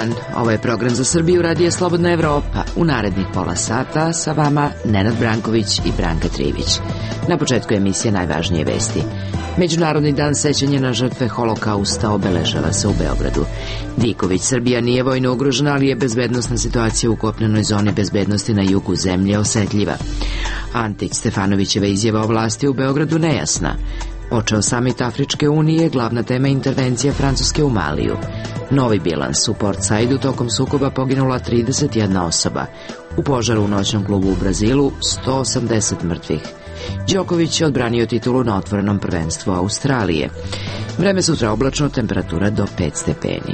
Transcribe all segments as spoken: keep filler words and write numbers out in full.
dan, ovo je program za Srbiju Radija Slobodna Evropa. U narednih pola sata sa vama Nenad Branković i Branka Trivić. Na početku emisije najvažnije vesti. Međunarodni dan sećanja na žrtve Holokausta obeležava se u Beogradu. Diković, Srbija nije vojno ugrožena, ali je bezbednosna situacija u kopnenoj zoni bezbednosti na jugu zemlje osetljiva. Antić, Stefanovićeva izjava o vlasti u Beogradu nejasna. Počeo samit Afričke unije, glavna tema intervencija Francuske u Maliju. Novi bilans u Port Saidu, tokom sukoba poginula trideset jedna osoba. U požaru u noćnom klubu u Brazilu sto osamdeset mrtvih. Đoković je odbranio titulu na otvorenom prvenstvu Australije. Vreme sutra oblačno, temperatura do pet stepeni.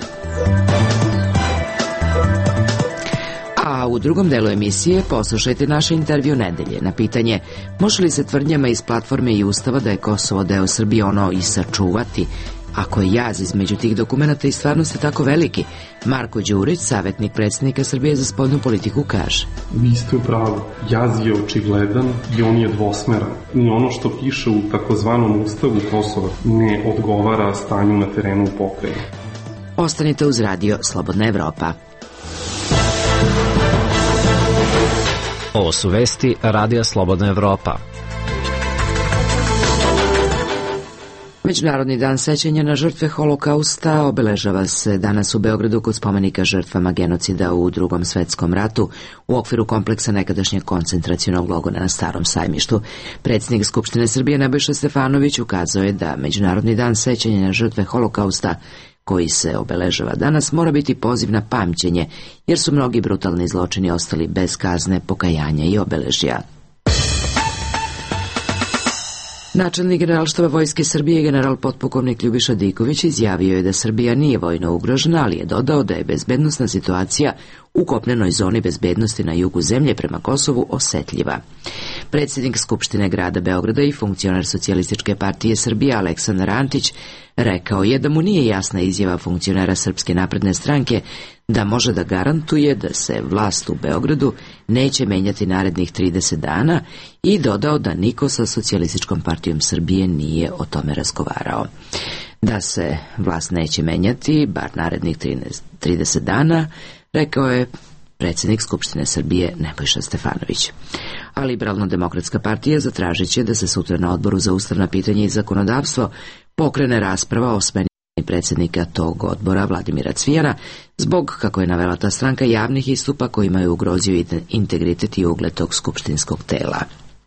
A u drugom delu emisije poslušajte naše intervju nedelje na pitanje može li se tvrdnjama iz platforme i Ustava da je Kosovo deo Srbije ono i sačuvati, ako je jaz između tih dokumenata i stvarnosti tako veliki. Marko Đurić, savjetnik predsjednika Srbije za spoljnu politiku, kaže: Vi ste u pravu, jaz je očigledan i on je dvosmeran. Ni ono što piše u takozvanom Ustavu Kosova ne odgovara stanju na terenu u pokrajini. Ostanite uz radio Slobodna Evropa. Ovo su vesti Radija Slobodna Evropa. Međunarodni dan sećanja na žrtve Holokausta obeležava se danas u Beogradu kod spomenika žrtvama genocida u Drugom svetskom ratu u okviru kompleksa nekadašnjeg koncentracionog logora na Starom sajmištu. Predsjednik Skupštine Srbije Nebojša Stefanović ukazao je da Međunarodni dan sećanja na žrtve Holokausta koji se obeležava danas mora biti poziv na pamćenje, jer su mnogi brutalni zločini ostali bez kazne, pokajanja i obeležja. Načelnik Generalštaba Vojske Srbije, general potpukovnik Ljubiša Diković, izjavio je da Srbija nije vojno ugrožena, ali je dodao da je bezbednosna situacija u kopnenoj zoni bezbednosti na jugu zemlje prema Kosovu osetljiva. Predsjednik Skupštine grada Beograda i funkcioner Socijalističke partije Srbije Aleksandar Antić rekao je da mu nije jasna izjava funkcionera Srpske napredne stranke da može da garantuje da se vlast u Beogradu neće menjati narednih trideset dana i dodao da niko sa Socijalističkom partijom Srbije nije o tome razgovarao. Da se vlast neće menjati, bar narednih trideset dana, rekao je predsjednik Skupštine Srbije Nebojša Stefanović. A Liberalno-demokratska partija zatražit će da se sutra na Odboru za ustavna pitanja i zakonodavstvo pokrene rasprava o smeni predsjednika tog odbora Vladimira Cvijana zbog, kako je navela ta stranka, javnih istupa kojima je ugrozio integritet i ugled tog skupštinskog tela.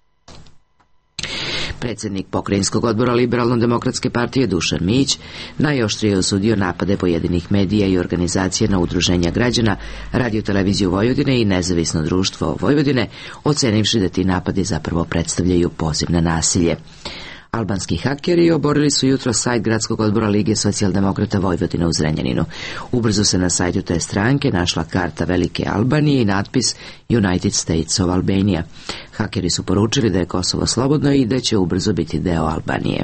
Predsjednik pokrajinskog odbora Liberalno-demokratske partije Dušan Mić najoštrije osudio napade pojedinih medija i organizacija na udruženja građana, Radio-televiziju Vojvodine i Nezavisno društvo Vojvodine, ocenivši da ti napadi zapravo predstavljaju poziv na nasilje. Albanski hakeri oborili su jutro sajt gradskog odbora Lige socijaldemokrata Vojvodine u Zrenjaninu. Ubrzo se na sajtu te stranke našla karta Velike Albanije i natpis United States of Albania. Hakeri su poručili da je Kosovo slobodno i da će ubrzo biti deo Albanije.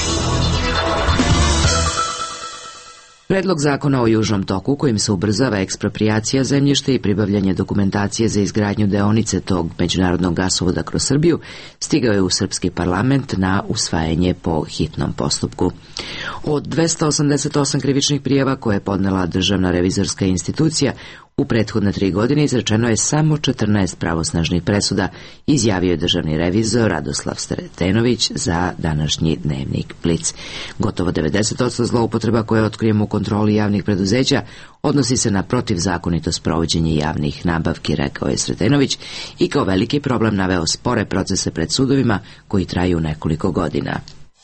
Predlog zakona o Južnom toku kojim se ubrzava eksproprijacija zemljišta i pribavljanje dokumentacije za izgradnju deonice tog međunarodnog gasovoda kroz Srbiju stigao je u srpski parlament na usvajanje po hitnom postupku. Od dvesta osamdeset osam krivičnih prijava koje je podnela Državna revizorska institucija, u prethodne tri godine izrečeno je samo četrnaest pravosnažnih presuda, izjavio je državni revizor Radoslav Sretenović za današnji dnevnik Blic. Gotovo devedeset posto zloupotreba koje otkrijemo u kontroli javnih preduzeća odnosi se na protivzakonito sprovođenje javnih nabavki, rekao je Sretenović, i kao veliki problem naveo spore procese pred sudovima koji traju nekoliko godina.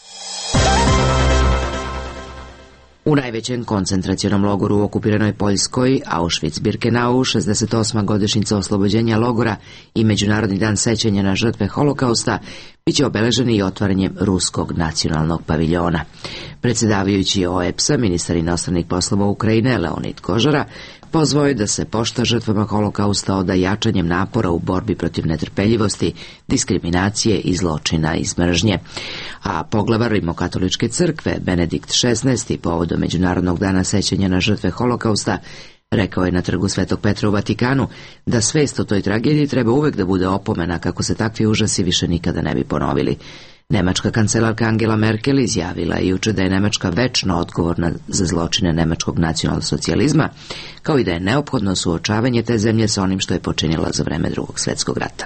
U najvećem koncentracionom logoru u okupiranoj Poljskoj, Auschwitz-Birkenau, šezdeset osma godišnjica oslobođenja logora i Međunarodni dan sećanja na žrtve Holokausta biće obeleženi i otvaranjem ruskog nacionalnog paviljona. Predsjedavajući O E P S-a, ministar inostranih poslova Ukrajine Leonid Kožara pozvao je da se pošta žrtvama Holokausta oda jačanjem napora u borbi protiv netrpeljivosti, diskriminacije i zločina iz mržnje. A poglavar Rimokatoličke crkve Benedikt šesnaesti povodom Međunarodnog dana sećanja na žrtve Holokausta rekao je na trgu Svetog Petra u Vatikanu da svest o toj tragediji treba uvek da bude opomena kako se takvi užasi više nikada ne bi ponovili. Nemačka kancelarka Angela Merkel izjavila je juče da je Nemačka večno odgovorna za zločine nemačkog nacionalsocijalizma, kao i da je neophodno suočavanje te zemlje sa onim što je počinila za vreme Drugog svjetskog rata.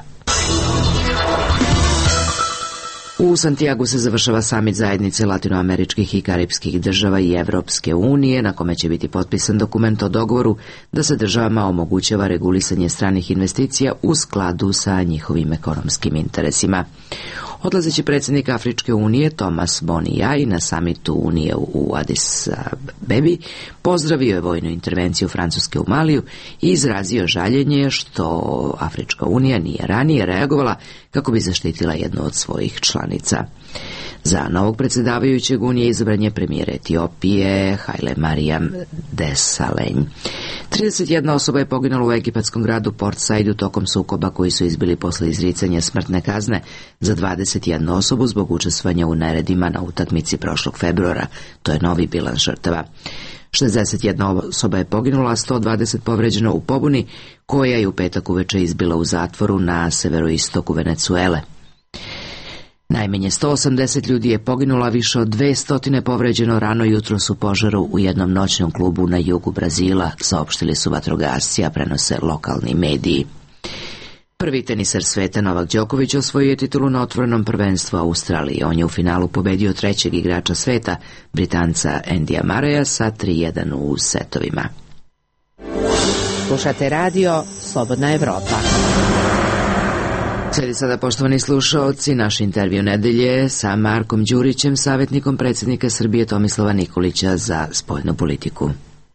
U Santiagu se završava samit zajednice latinoameričkih i karipskih država i Evropske unije, na kome će biti potpisan dokument o dogovoru da se državama omogućava regulisanje stranih investicija u skladu sa njihovim ekonomskim interesima. Odlazeći predsjednik Afričke unije Thomas Boni Jai na samitu Unije u Addis Abebi pozdravio je vojnu intervenciju Francuske u Maliju i izrazio žaljenje što Afrička unija nije ranije reagovala kako bi zaštitila jednu od svojih članica. Za novog predsjedavajućeg Unije izabran je premijer Etiopije Haile Mariam Desalegn. trideset jedna osoba je poginula u egipatskom gradu Port Saidu tokom sukoba koji su izbili posle izricanja smrtne kazne za dvadeset jednu osobu zbog učestvovanja u neredima na utakmici prošlog februara. To je novi bilans žrtava. šezdeset jedna osoba je poginula, a sto dvadeset povređeno u pobuni koja je u petak uveče izbila u zatvoru na severoistoku Venecuele. Najmanje sto osamdeset ljudi je poginulo, a više od dvesta povređeno rano jutros u požaru u jednom noćnom klubu na jugu Brazila, saopštili su vatrogasci, a prenose lokalni mediji. Prvi teniser sveta Novak Đoković osvojio je titulu na otvorenom prvenstvu Australije. On je u finalu pobedio trećeg igrača sveta, Britanca Andyja Murraya, sa tri jedan u setovima. Slušate radio Slobodna Evropa. Slijedi sada, poštovani slušaoci, naš intervju nedelje sa Markom Đurićem, savjetnikom predsjednika Srbije Tomislava Nikolića za spoljnu politiku.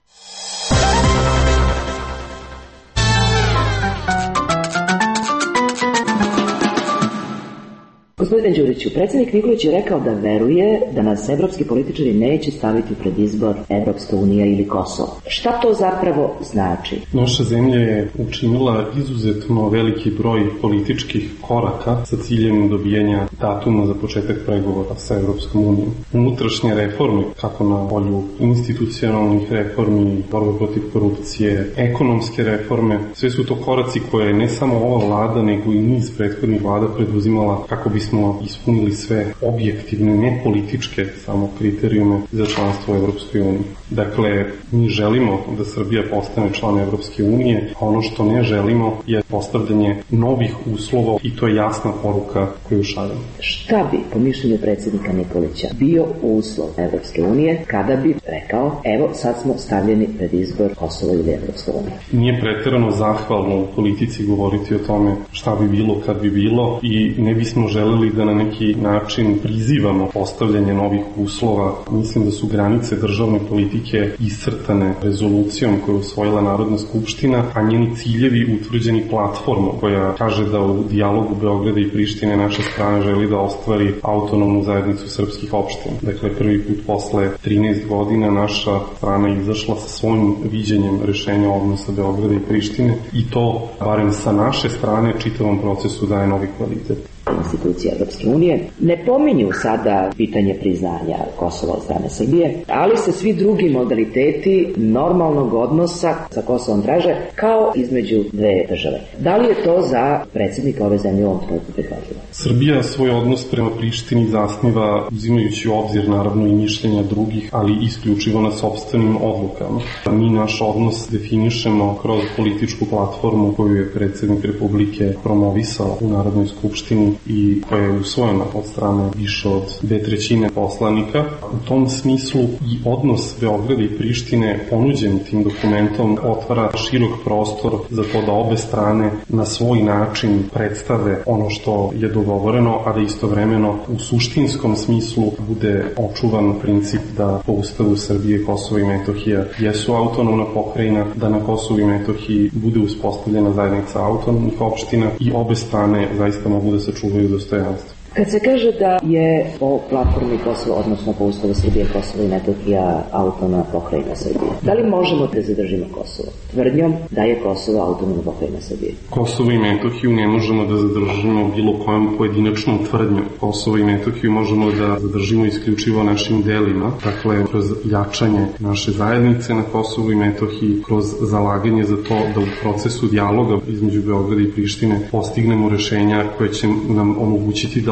Gospodine Đuriću, predsjednik Nikolić je rekao da veruje da nas evropski političari neće staviti pred izbor Evropska unija ili Kosovo. Šta to zapravo znači? Naša zemlja je učinila izuzetno veliki broj političkih koraka sa ciljem dobijanja datuma za početak pregovora sa Evropskom unijom. Unutrašnje reforme, kako na polju institucionalnih reformi, borbe protiv korupcije, ekonomske reforme, sve su to koraci koje ne samo ova vlada, nego i niz prethodnih vlada preduzimala kako bi smo ispunili sve objektivne, ne političke samo kriterijume za članstvo u Evropskoj uniji. Dakle, mi želimo da Srbija postane član Evropske unije, a ono što ne želimo je postavljanje novih uslova i to je jasna poruka koju šaljemo. Šta bi, po mišljenju predsjednika Nikolića, bio uslov Evropske unije kada bi rekao, evo sad smo stavljeni pred izbor Kosovo ili Evropska unija? Nije preterano zahvalno u politici govoriti o tome šta bi bilo kad bi bilo i ne bismo želeli da na neki način prizivamo postavljanje novih uslova. Mislim da su granice državne politike iscrtane rezolucijom koju je usvojila Narodna skupština, a njeni ciljevi utvrđeni platformom koja kaže da u dijalogu Beograda i Prištine naša strana želi da ostvari autonomnu zajednicu srpskih opština. Dakle, prvi put posle trinaest godina naša strana je izašla sa svojim viđenjem rešenja odnosa Beograda i Prištine i to, barem sa naše strane, čitavom procesu daje novi kvalitet. Institucije Evropske unije ne pominju sada pitanje priznanja Kosova od strane Srbije, ali se svi drugi modaliteti normalnog odnosa sa Kosovom traže kao između dve države. Da li je to za predsjednika ove zemlje u ovom trenutku prihvatljivo? Srbija svoj odnos prema Prištini zasniva uzimajući u obzir naravno i mišljenja drugih, ali isključivo na sopstvenim odlukama. Mi naš odnos definišemo kroz političku platformu koju je predsjednik Republike promovisao u Narodnoj skupštini i koja je usvojena od strane više od dve trećine poslanika. U tom smislu i odnos Beograda i Prištine ponuđen tim dokumentom otvara širok prostor za to da obe strane na svoj način predstave ono što je dogovoreno, a da istovremeno u suštinskom smislu bude očuvan princip da po Ustavu Srbije Kosovo i Metohija jesu autonomna pokrajina, da na Kosovu i Metohiji bude uspostavljena zajednica autonomnih opština i obe strane zaista mogu da se čuvaju dostojanstvo. Kad se kaže da je po platformi Kosovo, odnosno po Ustavu Srbije, Kosovo i Metohija autonomna pokrajina Srbije, da li možemo da zadržimo Kosovo tvrdnjom da je Kosovo autonomna pokrajina Srbije? Kosovo i Metohiju ne možemo da zadržimo bilo kojom pojedinačnom tvrdnjom. Kosovo i Metohiju možemo da zadržimo isključivo našim delima, dakle kroz jačanje naše zajednice na Kosovu i Metohiji, kroz zalaganje za to da u procesu dijaloga između Beograda i Prištine postignemo rešenja koje će nam omogućiti da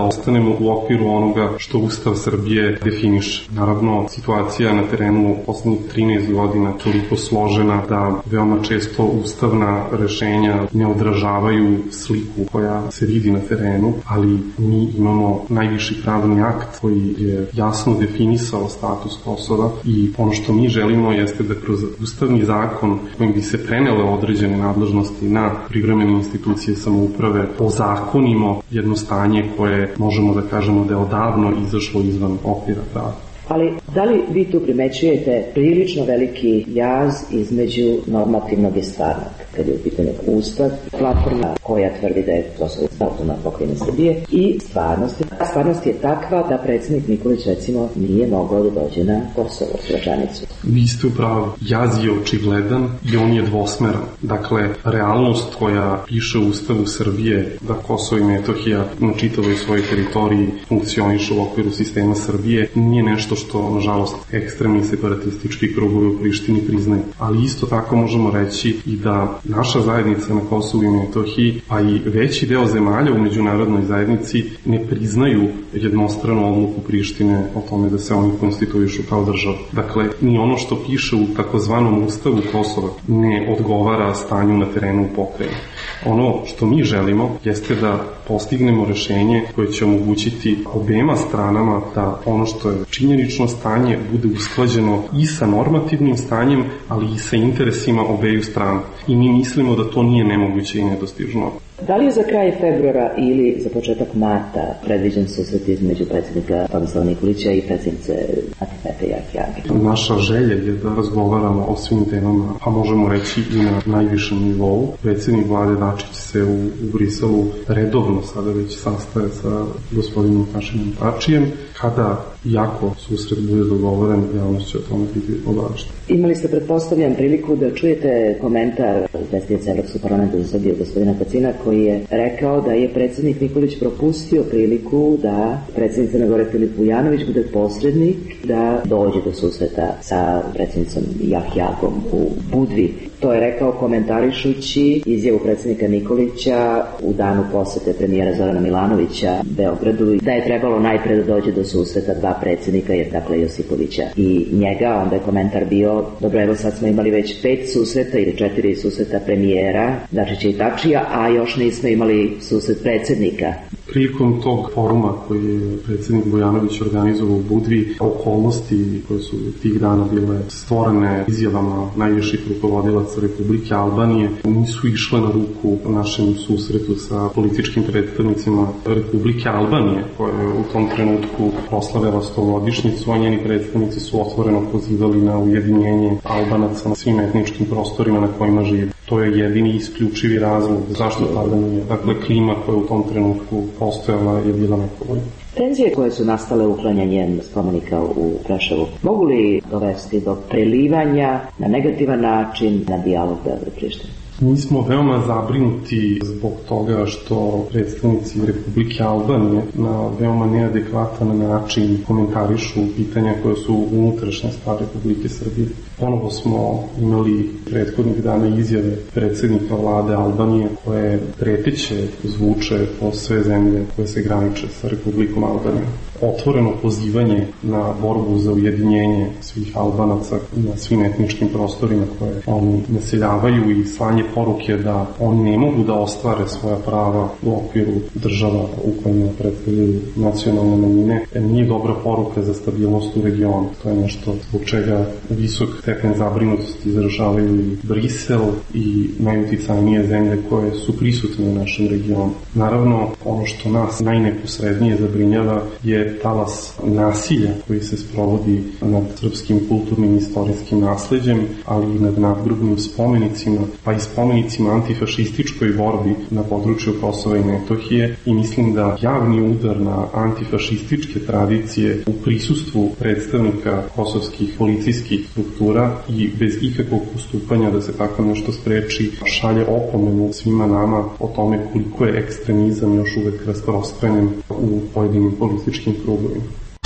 ostanemo u okviru onoga što Ustav Srbije definiše. Naravno, situacija na terenu poslednjih trinaest godina toliko složena da veoma često ustavna rešenja ne odražavaju sliku koja se vidi na terenu, ali mi imamo najviši pravni akt koji je jasno definisao status Kosova i ono što mi želimo jeste da kroz ustavni zakon kojim bi se prenele određene nadležnosti na privremene institucije samouprave ozakonimo jedno stanje koje možemo da kažemo da je odavno izašlo izvan okvira prava. Ali da li vi tu primećujete prilično veliki jaz između normativnog i stvarnog, kad je u pitanju Ustav, platforma koja tvrdi da je Kosovo autonomna pokrajina Srbije i stvarnost. Stvarnost je takva da predsjednik Nikolić recimo nije mogao da dođe na Kosovo, Gračanicu. Vi ste u pravu. Jaz je očigledan i on je dvosmeran. Dakle, realnost koja piše u Ustavu Srbije da Kosovo i Metohija na čitavoj svojoj teritoriji funkcionišu u okviru sistema Srbije nije nešto što, nažalost, ekstremni separatistički krugovi u Prištini priznaju. Ali isto tako možemo reći i da naša zajednica na Kosovu i Metohiji, a i veći deo zemalja u međunarodnoj zajednici ne priznaju jednostranu odluku Prištine o tome da se oni konstituišu kao država. Dakle, ni ono što piše u takozvanom Ustavu Kosova ne odgovara stanju na terenu u pokrajini. Ono što mi želimo jeste da postignemo rešenje koje će omogućiti obema stranama da ono što je činjenično stanje bude usklađeno i sa normativnim stanjem, ali i sa interesima obeju strana. I mi mislimo da to nije nemoguće i nedostižno. Da li je za kraj februara ili za početak marta predviđen susret između predsjednika Tomislava Nikolića i predsjednice Atifete Jahjage? Naša želja je da razgovaramo o svim temama, a možemo reći i na najvišem nivou. Predsjednik vlade Dačić se u, u Briselu redovno sada već sastaje sa gospodinom Hašimom Tačijem. Kada jako susret bude dogovoren, javnost će o tome biti obaveštena. Imali ste, pretpostavljam, priliku da čujete komentar izvestioca Evropskog parlamenta za Srbiju, gospodina Kacina, koji je rekao da je predsjednik Nikolić propustio priliku da predsjednik Crne Gore Filip Vujanović bude posrednik, da dođe do susreta sa predsjednicom Jahjagom u Budvi. To je rekao komentarišući izjavu predsjednika Nikolića u danu posete premijera Zorana Milanovića Beogradu, da je trebalo najpre da dođe do susreta dva predsjednika, jer dakle Josipovića i njega. Onda je komentar bio, dobro, evo sad smo imali već pet susreta ili četiri susreta premijera Dačića i Tačija, a još nismo imali susret predsjednika. Prilikom tog foruma koji je predsjednik Vujanović organizovao u Budvi, okolnosti koje su tih dana bile stvorene izjavama najviših rukovodilaca Republike Albanije nisu išle na ruku našem susretu sa političkim predstavnicima Republike Albanije, koja je u tom trenutku proslavila stogodišnjicu, a njeni predstavnici su otvoreno pozivali na ujedinjenje Albanaca na svim etničkim prostorima na kojima žive. To je jedini isključivi razlog zašto tada nije. Dakle, klima koja u tom trenutku postojala je bila nepovoljna. Tenzije koje su nastale uklanjanjem spomenika u Preševu mogu li dovesti do prelivanja na negativan način na dijalog Beograd-Priština? Mi smo veoma zabrinuti zbog toga što predstavnici Republike Albanije na veoma neadekvatan način komentarišu pitanja koje su unutrašnja stvar Republike Srbije. Ponovo smo imali prethodnih dana izjave predsjednika vlade Albanije koje preteće zvuče po sve zemlje koje se graniče sa Republikom Albanijom. Otvoreno pozivanje na borbu za ujedinjenje svih Albanaca na svim etničkim prostorima koje oni naseljavaju i slanje poruke da oni ne mogu da ostvare svoja prava u okviru država u kojima predstavljaju nacionalne manjine, nije dobra poruka za stabilnost u regionu. To je nešto zbog čega visok stepen zabrinutosti izražavaju i Brisel i najuticajnije zemlje koje su prisutne u našem regionu. Naravno, ono što nas najneposrednije zabrinjava je talas nasilja koji se sprovodi nad srpskim kulturnim i istorijskim nasleđem, ali i nad nadgrobnim spomenicima, pa i spomenicima antifašističkoj borbi na području Kosova i Metohije, i mislim da javni udar na antifašističke tradicije u prisustvu predstavnika kosovskih policijskih struktura i bez ikakvog postupanja da se tako nešto spreči, šalje opomenu svima nama o tome koliko je ekstremizam još uvek rasprostranjen u pojedinim političkim krugovima.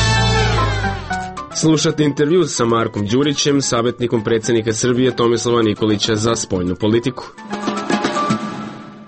Slušate intervju sa Markom Đurićem, savjetnikom predsjednika Srbije Tomislava Nikolića za spoljnu politiku.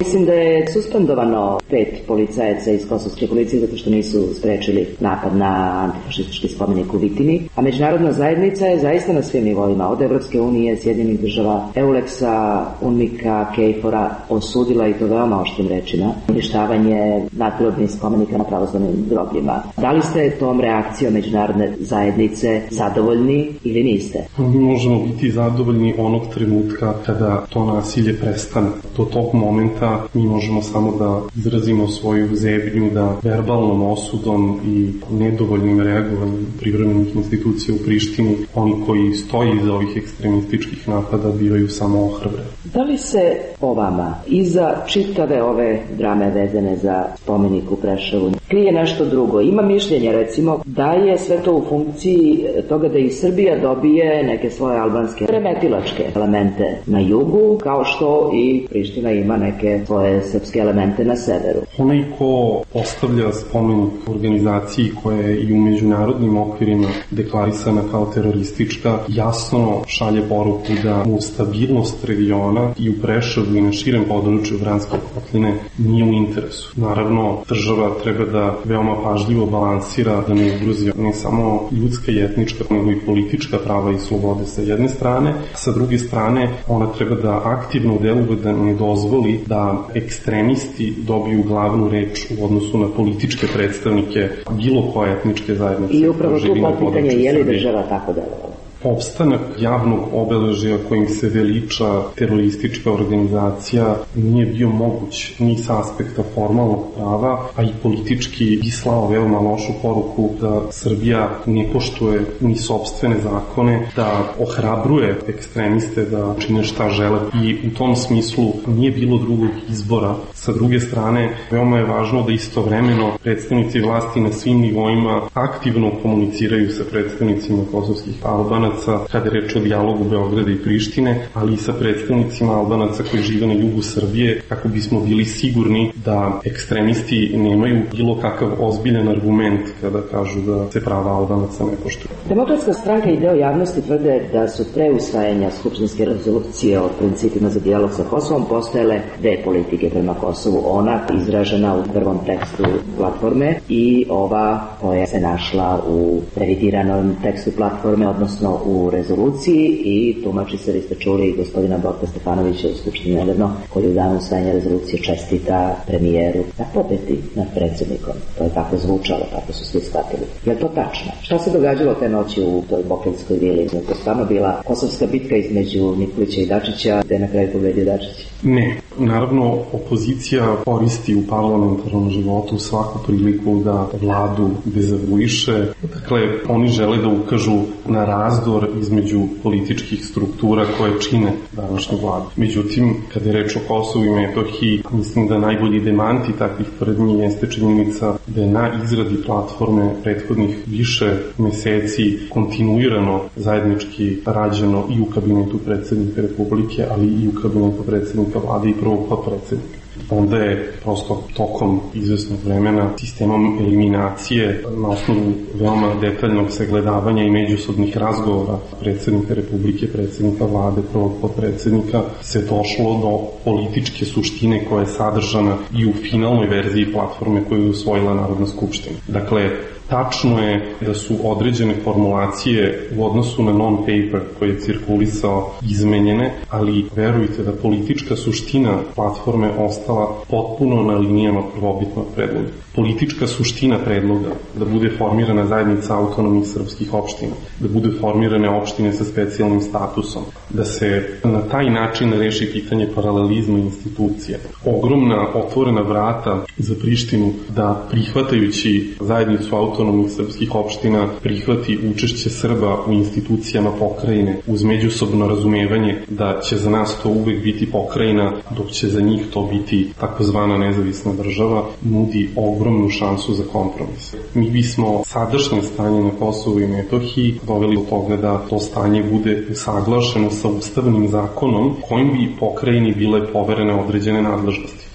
Mislim da je suspendovano pet policajaca iz kosovske policije zato što nisu sprečili napad na antifašistički spomenik u Vitini, a međunarodna zajednica je zaista na svim nivoima, od Evropske unije, Sjedinjenih država, Euleksa, UNMIK-a, KFOR-a, osudila i to veoma oštrim rečima uništavanje nadprirodnih spomenika na pravoslavnim grobljima. Da li ste tom reakcijom međunarodne zajednice zadovoljni ili niste? Mi možemo biti zadovoljni onog trenutka kada to nasilje prestane. Do tog momenta mi možemo samo da izrazimo svoju zebnju da verbalnom osudom i nedovoljnim reagovanjem privremenih institucija u Prištini oni koji stoji iza ovih ekstremističkih napada bivaju samo ohrabre. Da li se o vama iza čitave ove drame vezane za spomenik u Preševu krije nešto drugo? Ima mišljenje recimo da je sve to u funkciji toga da i Srbija dobije neke svoje albanske remetilačke elemente na jugu, kao što i Priština ima neke svoje srpske elemente na severu. Onaj ko postavlja spomenik organizaciji koja je i u međunarodnim okvirima deklarisana kao teroristička, jasno šalje poruku da mu stabilnost regiona i u Preševu i na širem području Vranjske kotline nije u interesu. Naravno, država treba da veoma pažljivo balansira da ne ugrozi ne samo ljudska i etnička, nego i politička prava i slobode sa jedne strane, a sa druge strane ona treba da aktivno deluje da ne dozvoli da ekstremisti dobiju glavnu reč u odnosu na političke predstavnike bilo koje etničke zajednice. I upravo tu potpitanje je li država tako delovala? Opstanak javnog obeležja kojim se veliča teroristička organizacija nije bio moguć ni sa aspekta formalnog prava, a i politički bi slao veoma lošu poruku da Srbija ne poštuje ni sopstvene zakone, da ohrabruje ekstremiste da čine šta žele i u tom smislu nije bilo drugog izbora. Sa druge strane, veoma je važno da istovremeno predstavnici vlasti na svim nivoima aktivno komuniciraju sa predstavnicima kosovskih Albanaca kada je reč o dijalogu Beograda i Prištine, ali i sa predstavnicima Albanaca koji žive na jugu Srbije, kako bismo bili sigurni da ekstremisti nemaju bilo kakav ozbiljan argument kada kažu da se prava Albanaca ne poštuju. Demokratska stranka i deo javnosti tvrde da su pre usvajanja skupštinske rezolucije o principima za dijalog sa Kosovom postojale dve politike prema Kosovu. Ona izražena u prvom tekstu platforme i ova koja se našla u revidiranom tekstu platforme, odnosno u rezoluciji, i tumači se, vi ste čuli gospodina Borka Stefanovića u Skupštini nedavno, koji u danu usvajanja rezolucije čestita premijeru na pobedi nad predsjednikom. To je tako zvučalo, tako su svi shvatili. Je li to tačno? Šta se događalo te noći u toj Bokeljskoj vili? Je to stvarno bila kosovska bitka između Nikolića i Dačića, gde je na kraju pobedio Dačić? Ne. Naravno, opozicija koristi u parlamentarnom životu svaku priliku da vladu dezavuiše. Dakle, oni žele da ukažu na razdor između političkih struktura koje čine današnju vladu. Međutim, kada je reč o Kosovu i Metohiji, mislim da najbolji demanti takvih tvrdnji jeste činjenica da je na izradi platforme prethodnih više meseci kontinuirano zajednički rađeno i u kabinetu predsjednika Republike, ali i u kabinetu predsjednika vlade i prvog potpredsjednika. Onda je prosto tokom izvesnog vremena sistemom eliminacije na osnovu veoma detaljnog sagledavanja i međusobnih razgovora predsjednika Republike, predsjednika vlade, prvog potpredsjednika se došlo do političke suštine koja je sadržana i u finalnoj verziji platforme koju je usvojila Narodna skupština. Dakle, tačno je da su određene formulacije u odnosu na non-paper koji je cirkulisao izmenjene, ali verujte da politička suština platforme ostala potpuno na linijama prvobitnog predloga. Politička suština predloga da bude formirana zajednica autonomnih srpskih opština, da bude formirane opštine sa specijalnim statusom, da se na taj način reši pitanje paralelizma institucija. Ogromna otvorena vrata za Prištinu da prihvatajući zajednicu autonomnih srpskih opština prihvati učešće Srba u institucijama pokrajine uz međusobno razumevanje da će za nas to uvek biti pokrajina, dok će za njih to biti takozvana nezavisna država, nudi ogromnu šansu za kompromis. Mi bismo sadašnje stanje na Kosovu i Metohiji doveli do toga da to stanje bude usaglašeno sa ustavnim zakonom kojim bi pokrajini bile poverene određene nadležnosti.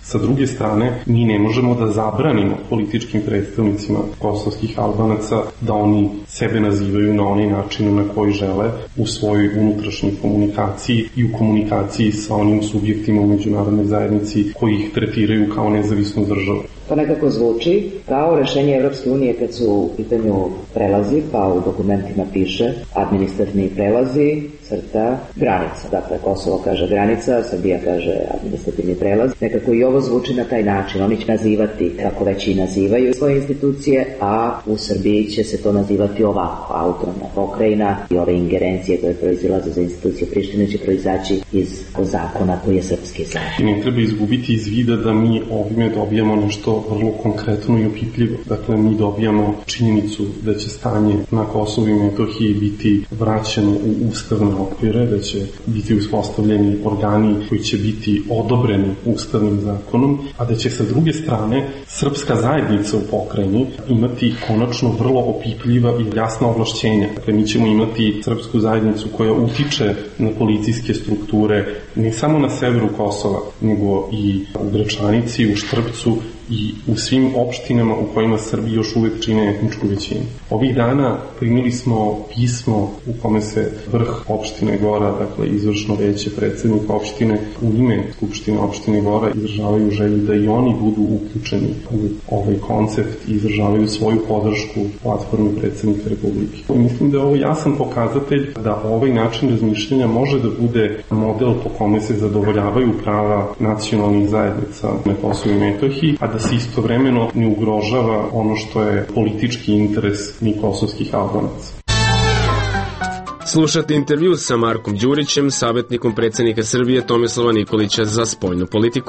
Sa druge strane, mi ne možemo da zabranimo političkim predstavnicima kosovskih Albanaca da oni sebe nazivaju na onaj način na koji žele u svojoj unutrašnjoj komunikaciji i u komunikaciji sa onim subjektima u međunarodnoj zajednici koji ih tretiraju kao nezavisnu državu. To nekako zvuči kao rešenje Evropske unije kad su u pitanju prelazi, pa u dokumentima piše administrativni prelazi, crta, granica. Dakle, Kosovo kaže granica, Srbija kaže administrativni prelaz. Nekako i ovo zvuči na taj način. Oni će nazivati, kako već i nazivaju svoje institucije, a u Srbiji će se to nazivati ovako, autonomna pokrajina i ove ingerencije koje proizilaze za institucije Prištine će proizaći iz zakona koji je srpski zakon. I ne treba izgubiti iz vida da mi ovime dobijamo nešto vrlo konkretno i opipljivo. Dakle, mi dobijamo činjenicu da će stanje na Kosovu i Metohiji biti vraćeno u ustavne okvire, da će biti uspostavljeni organi koji će biti odobreni ustavnim zakonom, a da će sa druge strane srpska zajednica u pokrajini imati konačno vrlo opipljiva i jasna ovlašćenja. Dakle, mi ćemo imati srpsku zajednicu koja utiče na policijske strukture ne samo na severu Kosova, nego i u Gračanici, u Štrpcu i u svim opštinama u kojima Srbi još uvek čine etničku većinu. Ovih dana primili smo pismo u kome se vrh opštine Gora, dakle izvršno veće, predsednik opštine, u ime Skupštine opštine Gora izražavaju želju da i oni budu uključeni u ovaj koncept i izražavaju svoju podršku platformi predsednika Republike. I mislim da je ovo jasan pokazatelj da ovaj način razmišljanja može da bude model po kome se zadovoljavaju prava nacionalnih zajednica na Kosovu i Metohiji, a da se istovremeno ne ugrožava ono što je politički interes ni kosovskih Albanaca. Slušate intervju sa Markom Đurićem, savjetnikom predsednika Srbije Tomislava Nikolića za spoljnu politiku.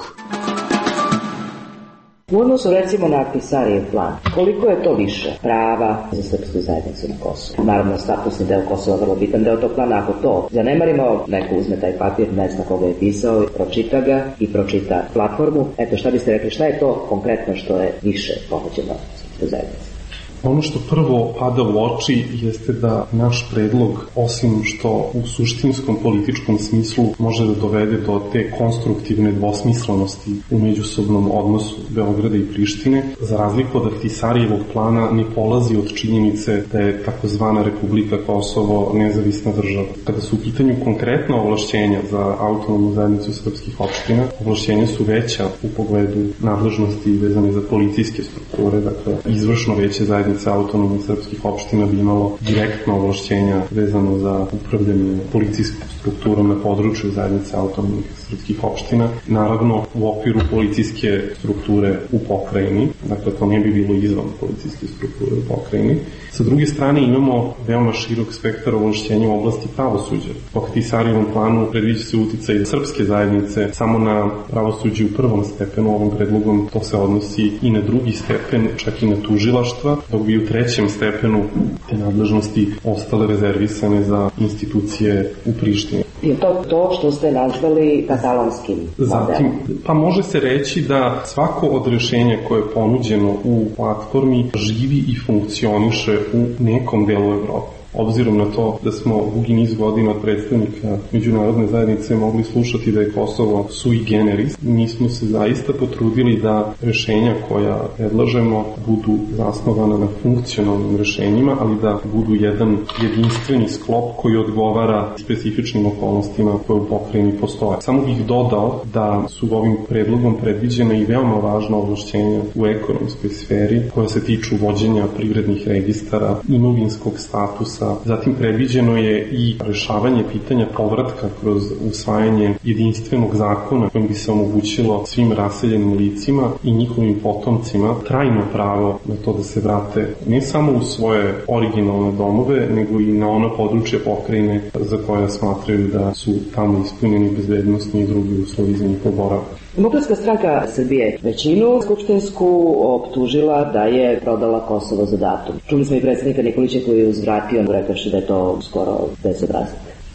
U odnosu recimo na Ahtisarijev plan, koliko je to više prava za srpsku zajednicu na Kosovu? Naravno, statusni deo Kosova je vrlo bitan deo tog plana. Ako to zanemarimo, neko uzme taj papir, ne zna koga je pisao, pročita ga i pročita platformu. Eto, šta biste rekli, šta je to konkretno što je više pohođeno srpskoj zajednici? Ono što prvo pada u oči jeste da naš predlog, osim što u suštinskom političkom smislu može da dovede do te konstruktivne dvosmislenosti u međusobnom odnosu Beograda i Prištine, za razliku od Ahtisarijevog plana ne polazi od činjenice da je takozvana Republika Kosovo nezavisna država. Kada su u pitanju konkretna ovlašćenja za autonomnu zajednicu srpskih opština, ovlašćenja su veća u pogledu nadležnosti vezane za policijske strukture, dakle izvršno veće zajednice autonomnih srpskih opština bi imalo direktno ovlašćenja vezano za upravljanje policijskom strukturom na području zajednice autonomnih srpskih opština. Naravno, u okviru policijske strukture u pokrajini, dakle to ne bi bilo izvan policijske strukture u pokrajini. Sa druge strane imamo veoma širok spektar ovlašćenja u oblasti pravosuđa. Po Ahtisarijevom planu predviđa se uticaj srpske zajednice samo na pravosuđe u prvom stepenu. Ovom predlogom to se odnosi i na drugi stepen, čak i na tužilaštva, dok bi u trećem stepenu te nadležnosti ostale rezervisane za institucije u Prištini. Je to to što ste nazvali katalonskim modelom? Zatim, pa može se reći da svako od rešenja koje je ponuđeno u platformi živi i funkcioniše u nekom delu Evrope. Obzirom na to da smo dugi niz godina od predstavnika međunarodne zajednice mogli slušati da je Kosovo sui generis, mi smo se zaista potrudili da rešenja koja predlažemo budu zasnovana na funkcionalnim rešenjima, ali da budu jedan jedinstveni sklop koji odgovara specifičnim okolnostima koje u pokrajini postoje. Samo bih dodao da su ovim predlogom predviđena i veoma važna ovlašćenja u ekonomskoj sferi koja se tiču vođenja privrednih registara, imovinskog statusa. Zatim predviđeno je i rešavanje pitanja povratka kroz usvajanje jedinstvenog zakona kojim bi se omogućilo svim raseljenim licima i njihovim potomcima trajno pravo na to da se vrate ne samo u svoje originalne domove, nego i na ono područje pokrajine za koje smatraju da su tamo ispunjeni bezbednosni i drugi uslovi za njihov boravak. Demokratska stranka Srbije većinu skupštinsku optužila da je prodala Kosovo za datum. Čuli smo i predsednika Nikolića koji je uzvratio rekavši da je to skoro bezobrazno.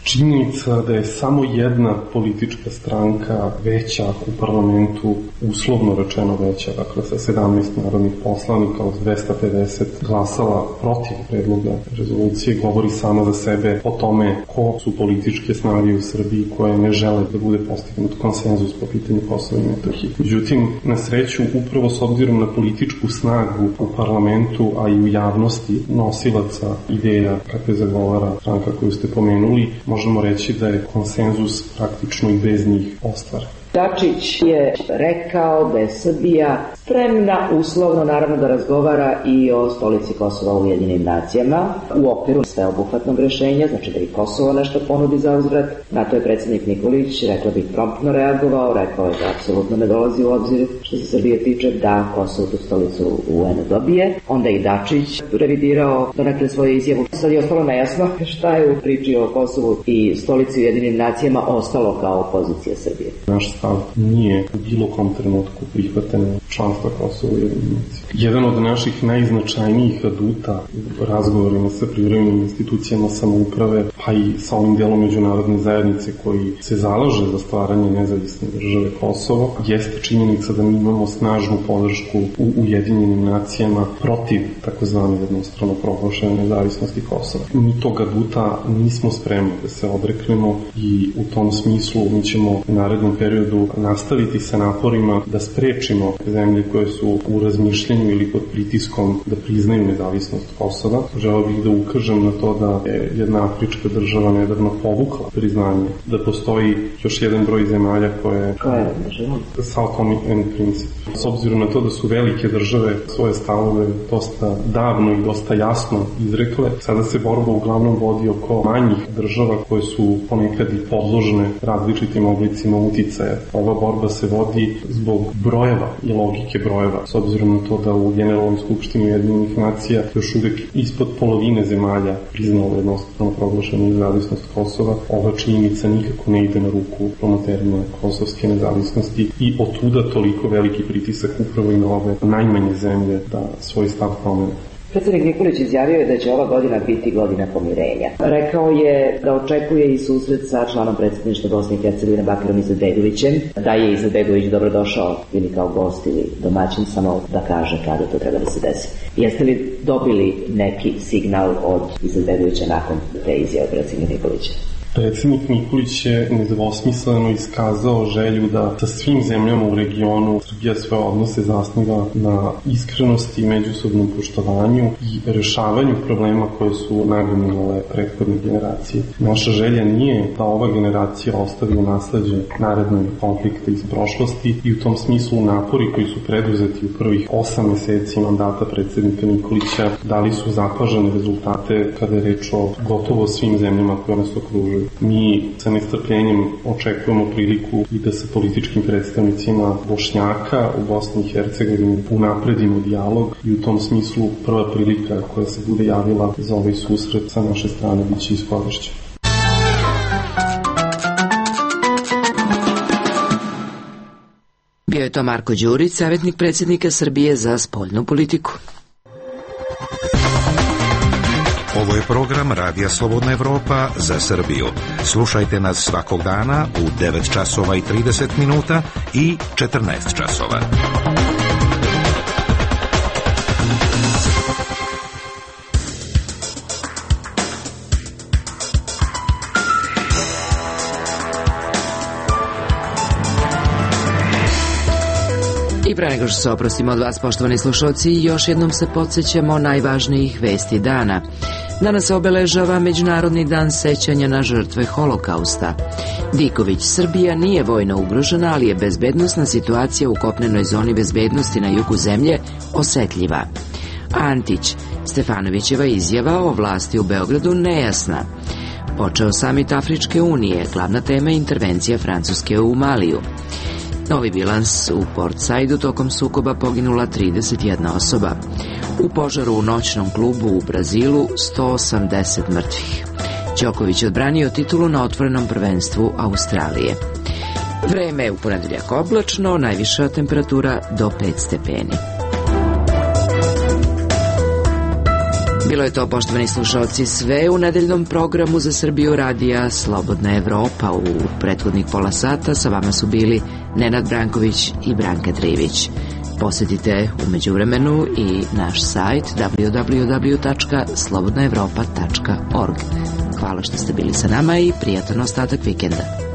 Činjenica da je samo jedna politička stranka veća u parlamentu, uslovno rečeno veća, dakle sa sedamnaest narodnih poslanika od dvesta pedeset glasala protiv predloga rezolucije, govori sama za sebe o tome ko su političke snage u Srbiji koje ne žele da bude postignut konsenzus po pitanju Kosova i Metohije. Međutim, na sreću, upravo s obzirom na političku snagu u parlamentu, a i u javnosti nosilaca ideja kakve zagovara stranka koju ste pomenuli, možemo reći da je konsenzus praktično i bez njih ostvaren. Dačić je rekao da je Srbija spremna, uslovno naravno, da razgovara i o stolici Kosova u Ujedinjenim nacijama u okviru sveobuhvatnog rešenja, znači da i Kosovo nešto ponudi za uzvrat. Na to je predsjednik Nikolić, rekla bih, promptno reagovao, rekao je da apsolutno ne dolazi u obzir što se Srbije tiče da Kosovo tu stolicu u U N-u dobije. Onda i Dačić revidirao donekle svoju izjavu. Sad je ostalo nejasno šta je u priči o Kosovu i stolici u Ujedinjenim nacijama ostalo kao pozicija Srbije. Naš stav nije u bilo kom trenutku prihvatene članstva Kosova u Ujedinjenim nacijama. Jedan od naših najznačajnijih aduta u razgovorima sa privremenim institucijama samouprave, pa i sa ovim delom međunarodne zajednice koji se zalaže za stvaranje nezavisne države Kosovo, jeste činjenica da mi imamo snažnu podršku u Ujedinjenim nacijama protiv takozvane jednostrano proglašene nezavisnosti Kosova. Mi tog aduta nismo spremni da se odreknemo i u tom smislu mi ćemo u narednom periodu nastaviti sa naporima da sprečimo zemlje koje su u razmišljanju ili pod pritiskom da priznaju nezavisnost Kosova. Želeo bih da ukažem na to da je jedna afrička država nedavno povukla priznanje, da postoji još jedan broj zemalja koje Sao Tome and Principe. S obzirom na to da su velike države svoje stavove dosta davno i dosta jasno izrekle, sada se borba uglavnom vodi oko manjih država koje su ponekad i podložne različitim oblicima uticaja. Ova borba se vodi zbog brojeva i logike brojeva, s obzirom na to da u Generalnoj skupštini Ujedinjenih nacija još uvek ispod polovine zemalja priznalo jednostavno proglašenu nezavisnost Kosova. Ova činjenica nikako ne ide na ruku promoterima kosovske nezavisnosti i otuda toliko veliki pritisak upravo i na ove najmanje zemlje da svoj stav promene. Predsjednik Nikolić izjavio je da će ova godina biti godina pomirenja. Rekao je da očekuje i susret sa članom predsjedništva Bosne i Hercegovine Bakirom Izetbegovićem, da je Izetbegović dobrodošao ili kao gost ili domaćin, samo da kaže kada to treba da se desi. Jeste li dobili neki signal od Izetbegovića nakon te izjave predsjednika Nikolića? Predsjednik Nikolić je nedvosmisleno iskazao želju da sa svim zemljama u regionu Srbija svoje odnose zasniva na iskrenosti, međusobnom poštovanju i rešavanju problema koje su nagomilale prethodne generacije. Naša želja nije da ova generacija ostavi u nasleđe naredne konflikte iz prošlosti i u tom smislu napori koji su preduzeti u prvih osam meseci mandata predsjednika Nikolića dali su zapažene rezultate kada je reč o gotovo svim zemljama koje nas okružuju. Mi sa nestrpljenjem očekujemo priliku i da sa političkim predstavnicima Bošnjaka u Bosni i Hercegovini unapredimo dijalog i u tom smislu prva prilika koja se bude javila za ovaj susret sa naše strane biće iskorišćena. Bio je to Marko Đurić, savjetnik predsjednika Srbije za spoljnu politiku. Ovo je program Radija Slobodna Evropa za Srbiju. Slušajte nas svakog dana u devet časova i trideset minuta i četrnaest časova. I pre nego što se oprostimo od vas, poštovani slušalci, još jednom se podsjećamo najvažnijih vesti dana. Danas se obeležava Međunarodni dan sećanja na žrtve Holokausta. Diković, Srbija nije vojno ugrožena, ali je bezbednosna situacija u kopnenoj zoni bezbednosti na jugu zemlje osetljiva. Antić, Stefanovićeva izjava o vlasti u Beogradu nejasna. Počeo samit Afričke unije, glavna tema je intervencija Francuske u Maliju. Novi bilans u Port Saidu, tokom sukoba poginula trideset jedna osoba. U požaru u noćnom klubu u Brazilu sto osamdeset mrtvih. Đoković odbranio titulu na otvorenom prvenstvu Australije. Vreme je u ponedeljak oblačno, najviša temperatura do pet stepeni. Bilo je to, poštovani slušalci, sve u nedeljnom programu za Srbiju radija Slobodna Evropa. U prethodnih pola sata sa vama su bili Nenad Branković i Branka Trivić. Posjetite u međuvremenu i naš sajt w w w tačka slobodna evropa tačka org. Hvala što ste bili sa nama i prijatan ostatak vikenda.